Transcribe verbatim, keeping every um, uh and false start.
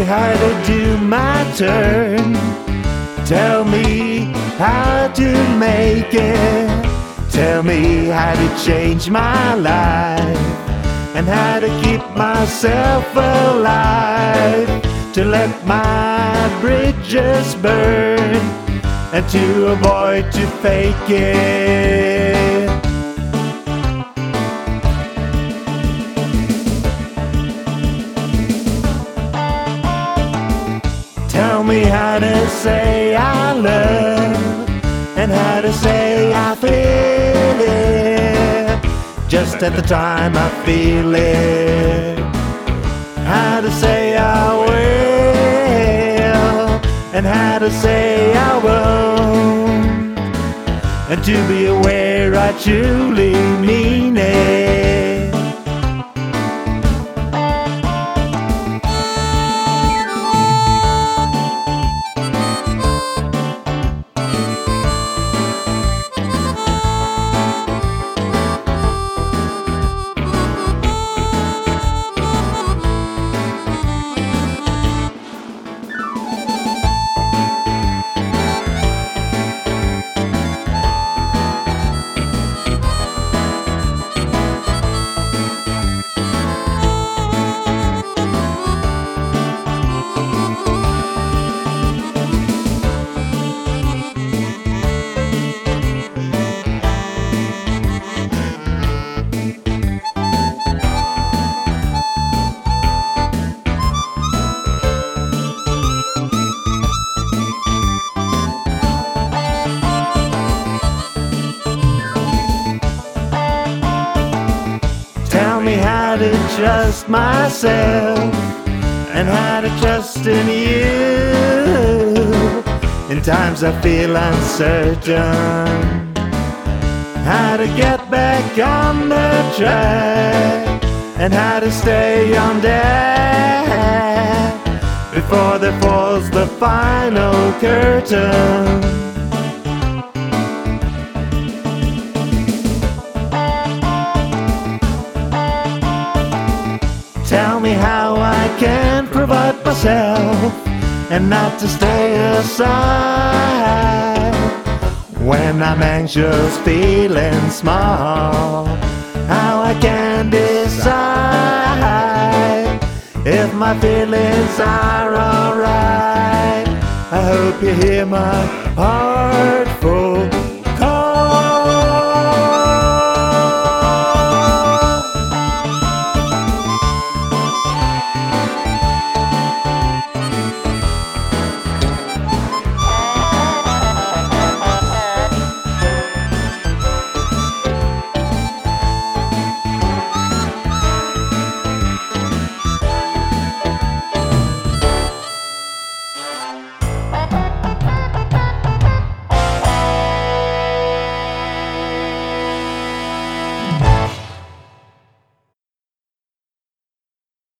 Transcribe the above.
how to do my turn. Tell me how to make it. Tell me how to change my life, and how to keep myself alive, to let my bridges burn, and to avoid to fake it. Tell me how to say I love, and how to say I feel it, just at the time I feel it. How to say I will, and how to say I won't, and to be aware I truly mean it. Tell me how to trust myself, and how to trust in you in times I feel uncertain. How to get back on the track, and how to stay on deck before there falls the final curtain. Tell me how I can provide myself, and not to stay aside when I'm anxious, feeling small. How I can decide if my feelings are alright. I hope you hear my heart full.